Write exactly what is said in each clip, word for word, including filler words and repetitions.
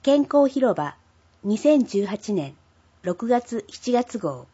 健康広場にせんじゅうはちねんろくがつしちがつ号。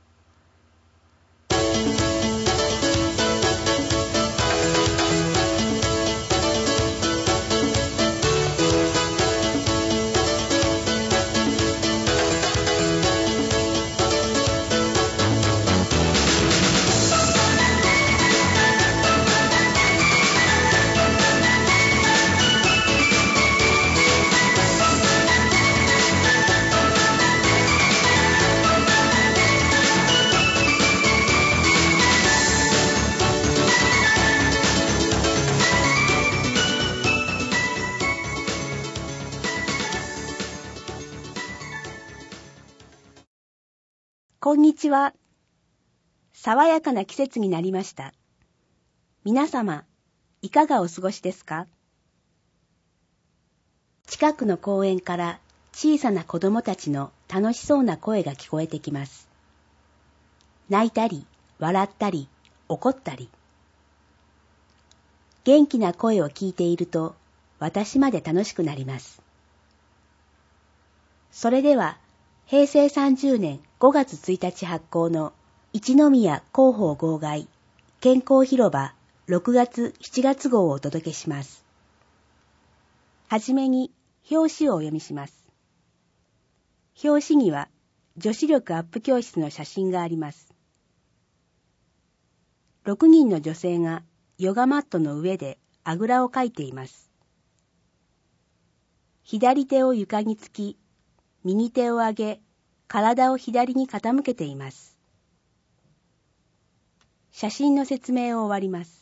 こんにちは。爽やかな季節になりました。皆様、いかがお過ごしですか？近くの公園から小さな子供たちの楽しそうな声が聞こえてきます。泣いたり、笑ったり、怒ったり。元気な声を聞いていると、私まで楽しくなります。それでは、へいせいさんじゅうねんごがつついたち発行の一宮広報号外健康広場ろくがつしちがつ号をお届けします。はじめに表紙をお読みします。表紙には女子力アップ教室の写真があります。ろくにんの女性がヨガマットの上であぐらをかいています。左手を床につき、右手を上げ、体を左に傾けています。写真の説明を終わります。